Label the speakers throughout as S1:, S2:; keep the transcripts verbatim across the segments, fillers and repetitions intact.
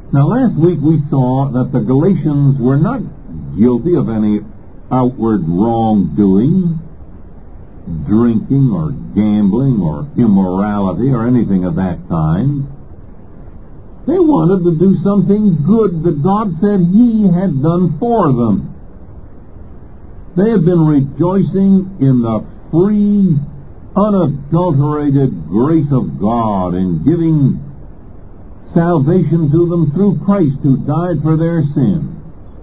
S1: Now, last week we saw that the Galatians were not guilty of any outward wrongdoing, drinking or gambling or immorality or anything of that kind. They wanted to do something good that God said He had done for them. They had been rejoicing in the free, unadulterated grace of God and giving salvation to them through Christ who died for their sins.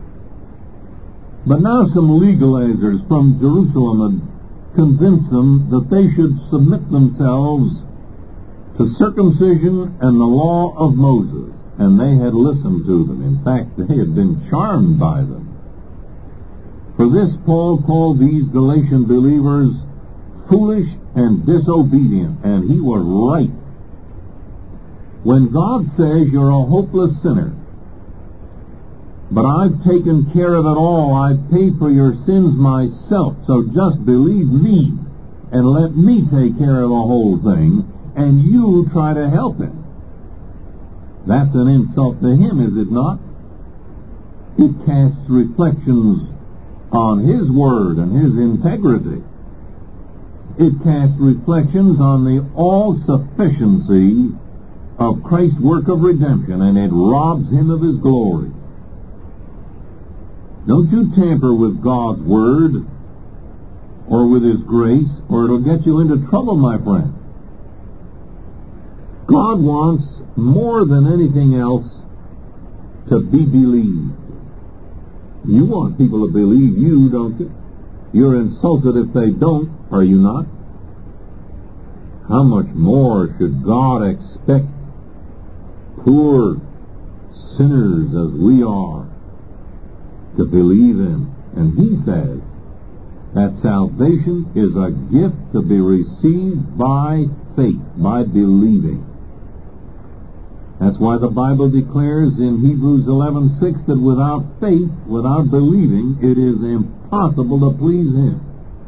S1: But now some legalizers from Jerusalem had convinced them that they should submit themselves to circumcision and the law of Moses, and they had listened to them. In fact, they had been charmed by them. For this, Paul called these Galatian believers foolish and disobedient, and he was right. When God says you're a hopeless sinner, but I've taken care of it all, I've paid for your sins myself, so just believe me and let me take care of the whole thing, and you try to help him. That's an insult to him, is it not? It casts reflections on his word and his integrity. It casts reflections on the all-sufficiency of Christ's work of redemption, and it robs him of his glory. Don't you tamper with God's word or with his grace, or it'll get you into trouble, my friend. God wants, more than anything else, to be believed. You want people to believe you, don't you? You're insulted if they don't, are you not? How much more should God expect poor sinners as we are to believe Him? And He says that salvation is a gift to be received by faith, by believing. That's why the Bible declares in Hebrews eleven six that without faith, without believing, it is impossible to please Him.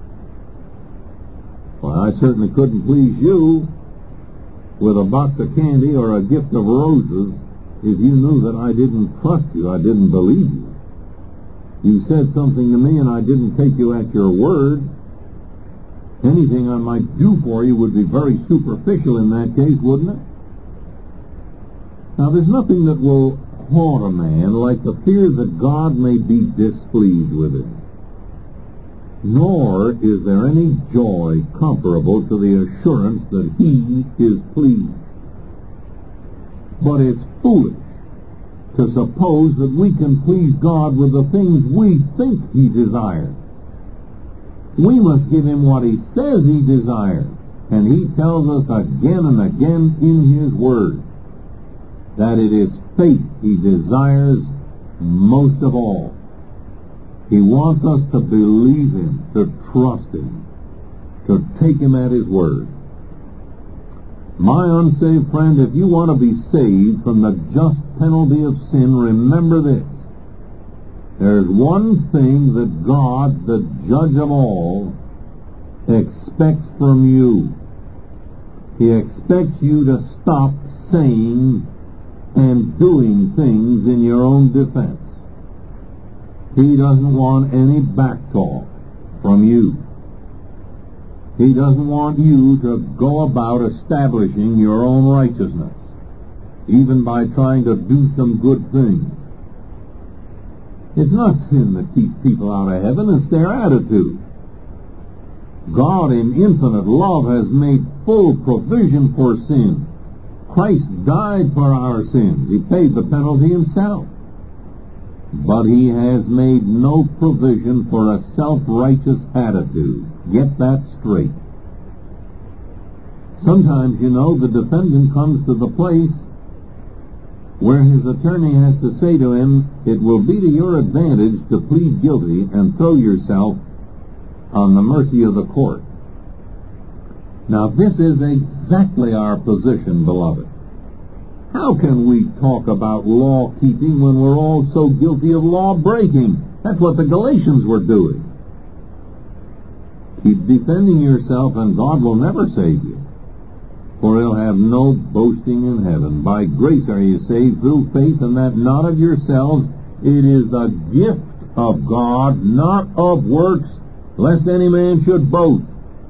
S1: Well, I certainly couldn't please you with a box of candy or a gift of roses if you knew that I didn't trust you, I didn't believe you. You said something to me and I didn't take you at your word. Anything I might do for you would be very superficial in that case, wouldn't it? Now, there's nothing that will haunt a man like the fear that God may be displeased with him. Nor is there any joy comparable to the assurance that He is pleased. But it's foolish to suppose that we can please God with the things we think He desires. We must give Him what He says He desires, and He tells us again and again in His Word that it is faith He desires most of all. He wants us to believe Him, to trust Him, to take Him at His word. My unsaved friend, if you want to be saved from the just penalty of sin, remember this. There's one thing that God, the judge of all, expects from you. He expects you to stop saying and doing things in your own defense. He doesn't want any backtalk from you. He doesn't want you to go about establishing your own righteousness, even by trying to do some good things. It's not sin that keeps people out of heaven, it's their attitude. God in infinite love has made full provision for sin. Christ died for our sins. He paid the penalty Himself. But He has made no provision for a self-righteous attitude. Get that straight. Sometimes, you know, the defendant comes to the place where his attorney has to say to him, it will be to your advantage to plead guilty and throw yourself on the mercy of the court. Now, this is exactly our position, beloved. How can we talk about law-keeping when we're all so guilty of law-breaking? That's what the Galatians were doing. Keep defending yourself and God will never save you. For he'll have no boasting in heaven. By grace are you saved through faith, and that not of yourselves. It is the gift of God, not of works, lest any man should boast.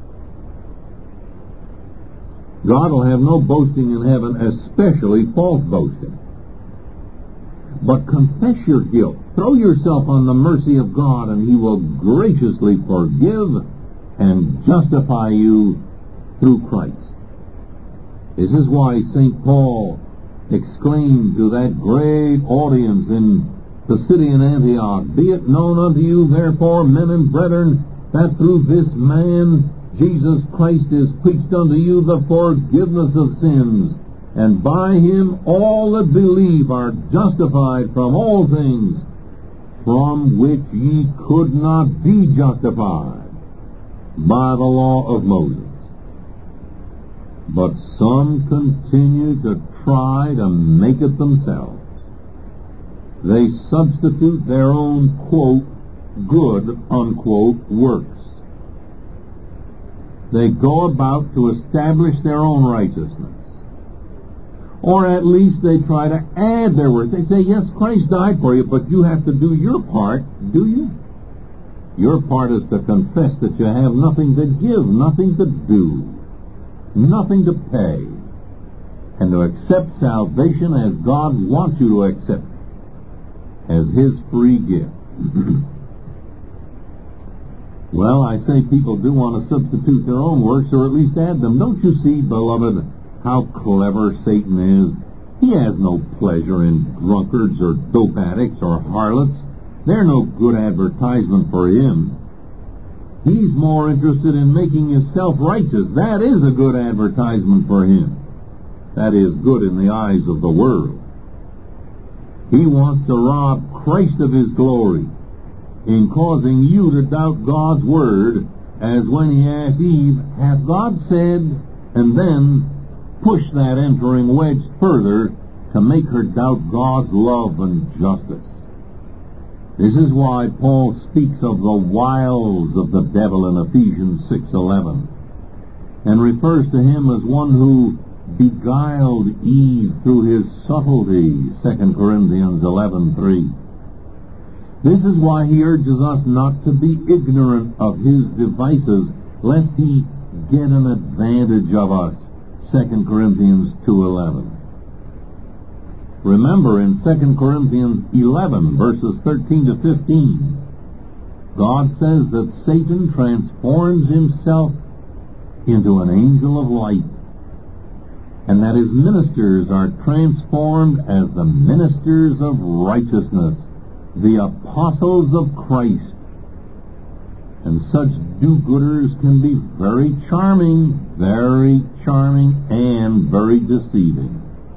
S1: God will have no boasting in heaven, especially false boasting. But confess your guilt. Throw yourself on the mercy of God, and He will graciously forgive and justify you through Christ. This is why Saint Paul exclaimed to that great audience in the city in Antioch, Be it known unto you, therefore, men and brethren, that through this man Jesus Christ is preached unto you the forgiveness of sins, and by him all that believe are justified from all things from which ye could not be justified by the law of Moses. But some continue to try to make it themselves. They substitute their own, quote, good, unquote, works. They go about to establish their own righteousness. Or at least they try to add their works. They say, yes, Christ died for you, but you have to do your part, do you? Your part is to confess that you have nothing to give, nothing to do, nothing to pay, and to accept salvation as God wants you to accept it, as His free gift. Well, I say people do want to substitute their own works, or at least add them. Don't you see, beloved, how clever Satan is? He has no pleasure in drunkards or dope addicts or harlots. They're no good advertisement for him. He's more interested in making you self-righteous. That is a good advertisement for him. That is good in the eyes of the world. He wants to rob Christ of His glory in causing you to doubt God's word, as when He asked Eve, hath God said, and then push that entering wedge further to make her doubt God's love and justice. This is why Paul speaks of the wiles of the devil in Ephesians six eleven, and refers to him as one who beguiled Eve through his subtlety, Second Corinthians eleven three. This is why he urges us not to be ignorant of his devices, lest he get an advantage of us, Second Corinthians two eleven. Remember, in Second Corinthians eleven, verses thirteen to fifteen, God says that Satan transforms himself into an angel of light, and that his ministers are transformed as the ministers of righteousness, the apostles of Christ. And such do-gooders can be very charming, very charming, and very deceiving.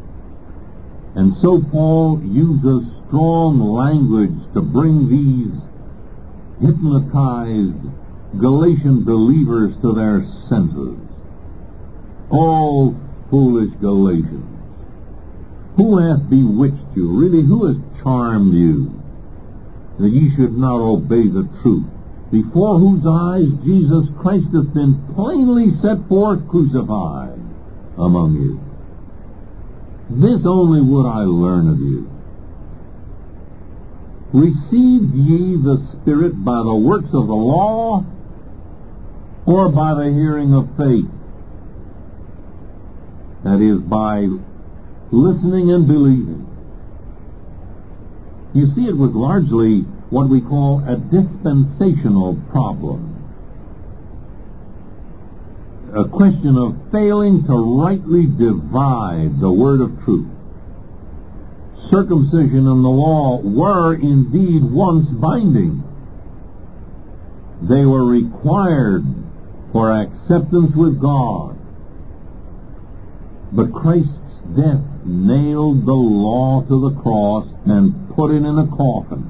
S1: And so Paul uses strong language to bring these hypnotized Galatian believers to their senses. Oh, foolish Galatians! Who hath bewitched you? Really, who has charmed you, that ye should not obey the truth, before whose eyes Jesus Christ hath been plainly set forth crucified among you? This only would I learn of you. Received ye the Spirit by the works of the law, or by the hearing of faith? That is, by listening and believing. You see, it was largely what we call a dispensational problem. A question of failing to rightly divide the word of truth. Circumcision and the law were indeed once binding. They were required for acceptance with God. But Christ's death nailed the law to the cross and put it in a coffin.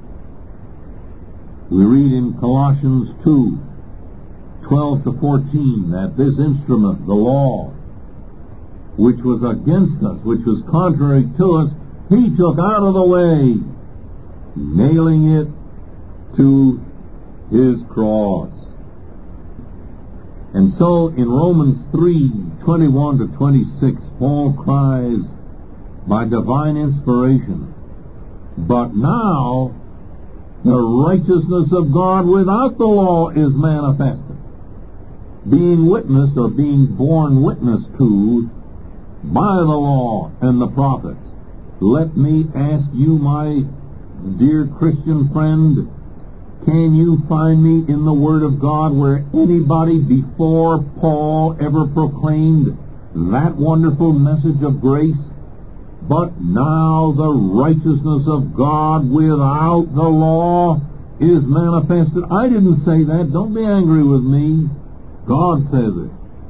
S1: We read in Colossians two, twelve to fourteen, that this instrument, the law, which was against us, which was contrary to us, He took out of the way, nailing it to His cross. And so in Romans three, twenty-one to twenty-six, Paul cries by divine inspiration, "But now the righteousness of God without the law is manifested, being witnessed or being borne witness to by the law and the prophets." Let me ask you, my dear Christian friend, can you find me in the Word of God where anybody before Paul ever proclaimed that wonderful message of grace? But now the righteousness of God without the law is manifested. I didn't say that. Don't be angry with me. God says it.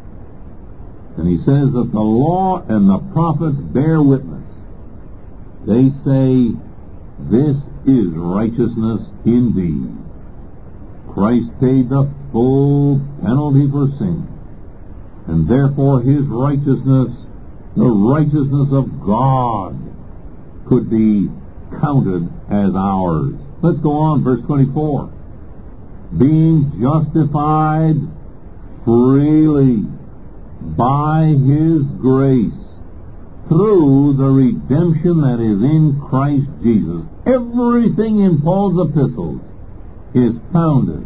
S1: And he says that the law and the prophets bear witness. They say, this is righteousness indeed. Christ paid the full penalty for sin, and therefore his righteousness, the righteousness of God, could be counted as ours. Let's go on, verse twenty-four. Being justified freely by his grace through the redemption that is in Christ Jesus. Everything in Paul's epistles is founded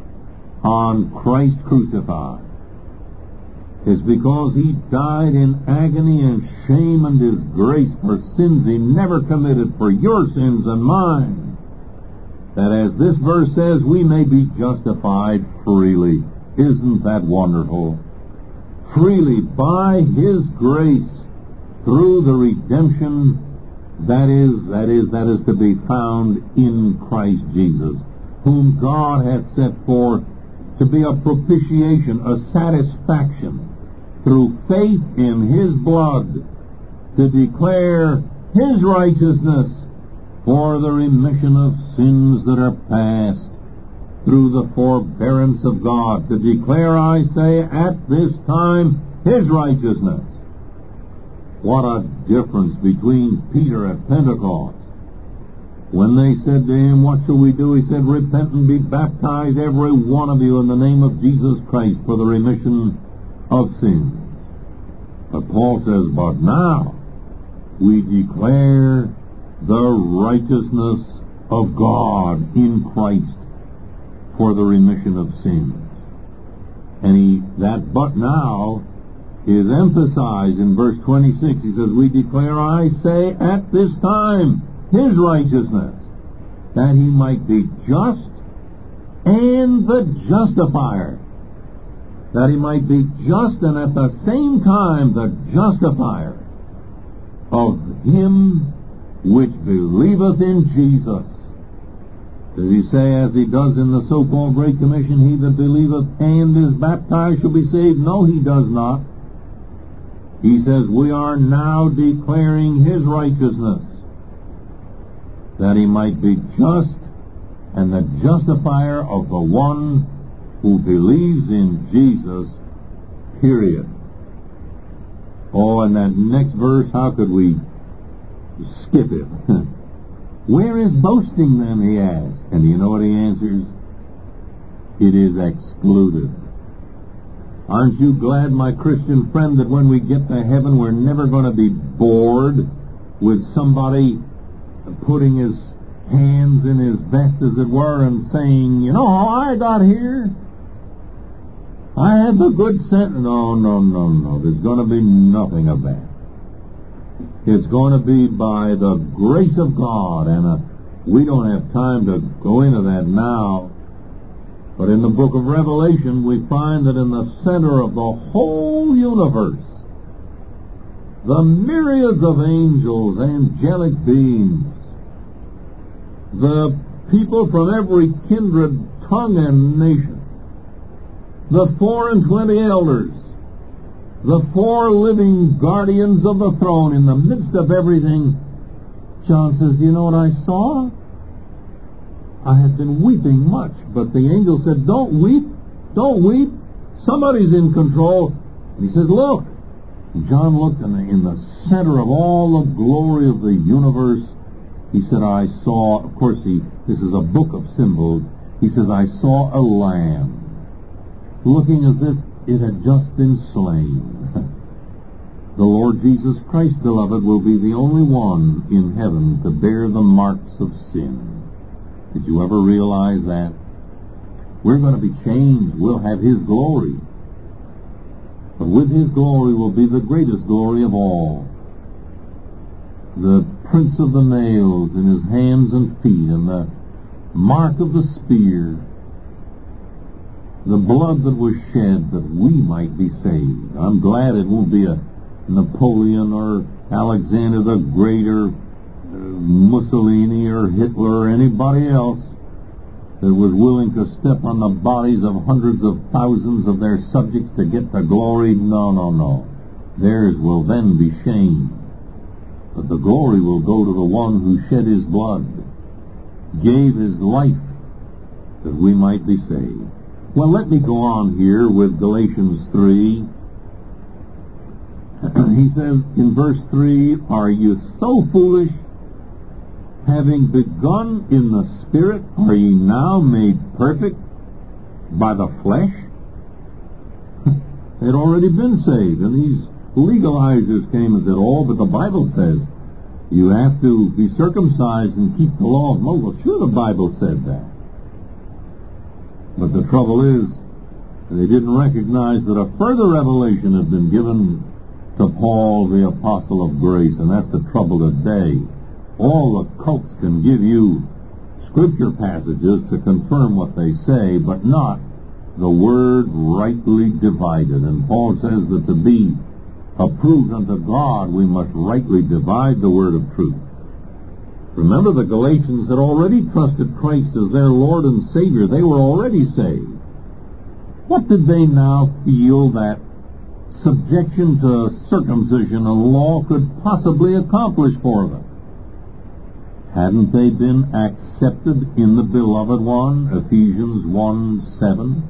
S1: on Christ crucified. It's because he died in agony and shame and disgrace for sins he never committed, for your sins and mine, that as this verse says, we may be justified freely. Isn't that wonderful? Freely by his grace through the redemption that is, that is, that is to be found in Christ Jesus, whom God hath set forth to be a propitiation, a satisfaction, through faith in his blood, to declare his righteousness for the remission of sins that are past, through the forbearance of God, to declare, I say, at this time, his righteousness. What a difference between Peter at Pentecost. When they said to him, what shall we do? He said, repent and be baptized, every one of you, in the name of Jesus Christ for the remission of sins. But Paul says, but now we declare the righteousness of God in Christ for the remission of sins. And he, that but now is emphasized in verse twenty-six. He says, we declare, I say, at this time, his righteousness, that he might be just and the justifier. That he might be just and at the same time the justifier of him which believeth in Jesus. Does he say, as he does in the so-called Great Commission, he that believeth and is baptized shall be saved? No, he does not. He says, we are now declaring his righteousness, that he might be just and the justifier of the one who believes in Jesus, period. Oh, and that next verse, how could we skip it? Where is boasting then, he asks. And you know what he answers? It is excluded. Aren't you glad, my Christian friend, that when we get to heaven, we're never going to be bored with somebody putting his hands in his vest, as it were, and saying, you know how I got here? I had the good sense. No, no, no, no. There's going to be nothing of that. It's going to be by the grace of God, and uh, we don't have time to go into that now. But in the book of Revelation, we find that in the center of the whole universe, the myriads of angels, angelic beings, the people from every kindred, tongue, and nation, the four and twenty elders, the four living guardians of the throne, in the midst of everything, John says, do you know what I saw? I had been weeping much, but the angel said, don't weep, don't weep, somebody's in control. And he says, look. And John looked, and in the center of all the glory of the universe, he said, I saw, of course, he, this is a book of symbols, he says, I saw a lamb, looking as if it had just been slain. The Lord Jesus Christ, beloved, will be the only one in heaven to bear the marks of sin. Did you ever realize that? We're going to be changed. We'll have His glory. But with His glory will be the greatest glory of all. The prints of the nails in His hands and feet, and the mark of the spear, the blood that was shed that we might be saved. I'm glad it won't be a Napoleon or Alexander the Great or uh, Mussolini or Hitler or anybody else that was willing to step on the bodies of hundreds of thousands of their subjects to get the glory. No, no, no. Theirs will then be shame. But the glory will go to the one who shed His blood, gave His life, that we might be saved. Well, let me go on here with Galatians three. He says in verse three, "Are you so foolish? Having begun in the Spirit, are ye now made perfect by the flesh?" They'd already been saved, and these legalizers came and said, "Oh, but the Bible says you have to be circumcised and keep the law of Moses." Sure, the Bible said that. But the trouble is, they didn't recognize that a further revelation had been given to Paul, the apostle of grace, and that's the trouble today. All the cults can give you scripture passages to confirm what they say, but not the word rightly divided. And Paul says that to be approved unto God, we must rightly divide the word of truth. Remember, the Galatians had already trusted Christ as their Lord and Savior. They were already saved. What did they now feel that subjection to circumcision and law could possibly accomplish for them? Hadn't they been accepted in the Beloved One, Ephesians one seven?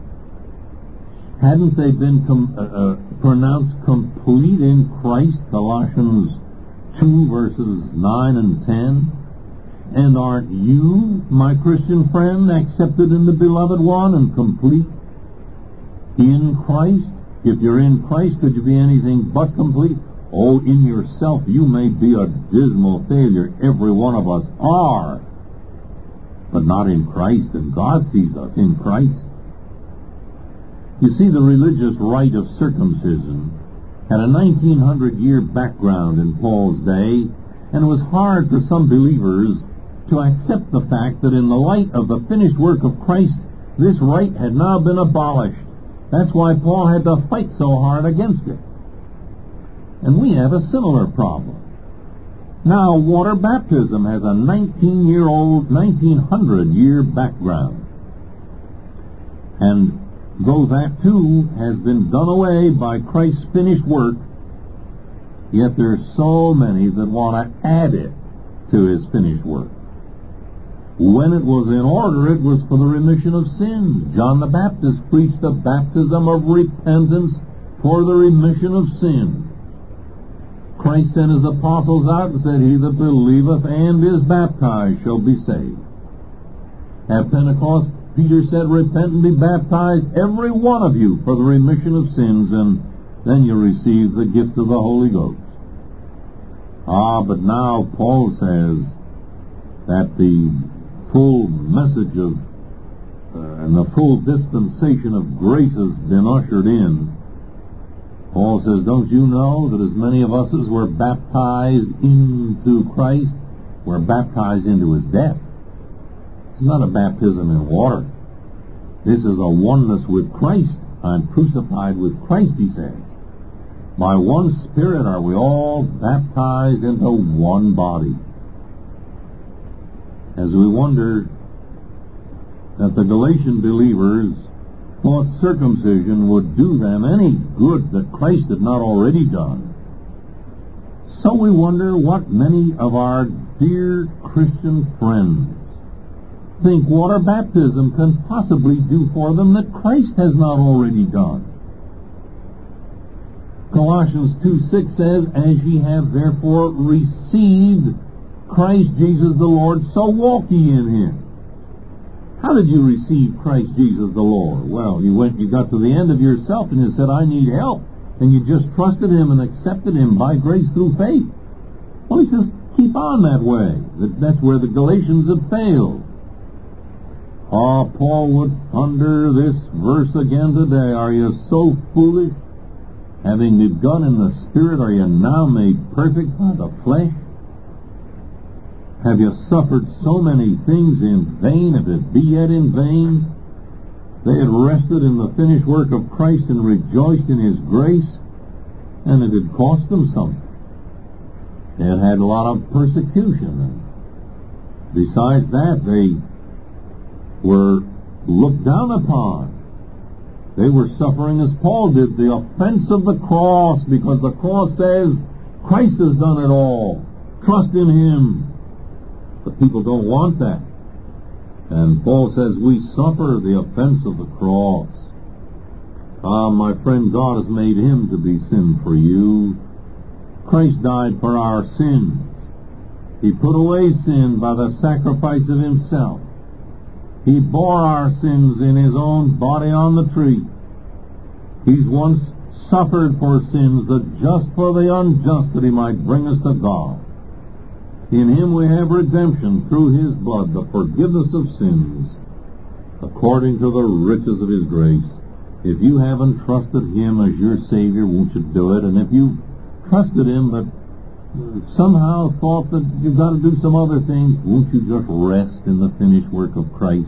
S1: Hadn't they been com- uh, uh, pronounced complete in Christ, Colossians two verses nine and ten? And aren't you, my Christian friend, accepted in the Beloved One and complete in Christ? If you're in Christ, could you be anything but complete? Oh, in yourself you may be a dismal failure. Every one of us are. But not in Christ, and God sees us in Christ. You see, the religious rite of circumcision had a nineteen hundred year background in Paul's day, and it was hard for some believers to accept the fact that in the light of the finished work of Christ, this rite had now been abolished. That's why Paul had to fight so hard against it. And we have a similar problem. Now, water baptism has a nineteen-year-old, nineteen hundred year background. And though that too has been done away by Christ's finished work, yet there's so many that want to add it to His finished work. When it was in order, it was for the remission of sins. John the Baptist preached a baptism of repentance for the remission of sins. Christ sent His apostles out and said, "He that believeth and is baptized shall be saved." At Pentecost, Peter said, "Repent and be baptized, every one of you, for the remission of sins, and then you'll receive the gift of the Holy Ghost." Ah, but now Paul says that the full message of uh, and the full dispensation of grace has been ushered in. Paul says, "Don't you know that as many of us as were baptized into Christ were baptized into His death?" It's not a baptism in water. This is a oneness with Christ. I'm crucified with Christ, he says. By one Spirit are we all baptized into one body. As we wonder that the Galatian believers thought circumcision would do them any good that Christ had not already done, so we wonder what many of our dear Christian friends think water baptism can possibly do for them that Christ has not already done. Colossians two six says, "As ye have therefore received Christ Jesus the Lord, so walk ye in Him." How did you receive Christ Jesus the Lord? Well, you went, you got to the end of yourself and you said, I need help. And you just trusted Him and accepted Him by grace through faith. Well, He says, keep on that way. That's where the Galatians had failed. Ah, Paul would under this verse again today. Are you so foolish? Having begun in the Spirit, are you now made perfect by the flesh? Have you suffered so many things in vain, if it be yet in vain? They had rested in the finished work of Christ and rejoiced in His grace, and it had cost them something. They had had a lot of persecution, and besides that, they were looked down upon. They were suffering as Paul did, the offense of the cross, because the cross says, Christ has done it all. Trust in Him. But people don't want that. And Paul says we suffer the offense of the cross. Ah, my friend, God has made Him to be sin for you. Christ died for our sins. He put away sin by the sacrifice of Himself. He bore our sins in His own body on the tree. He's once suffered for sins, the just for the unjust, that He might bring us to God. In Him we have redemption through His blood, the forgiveness of sins, according to the riches of His grace. If you haven't trusted Him as your Savior, won't you do it? And if you trusted Him but somehow thought that you've got to do some other things, won't you just rest in the finished work of Christ?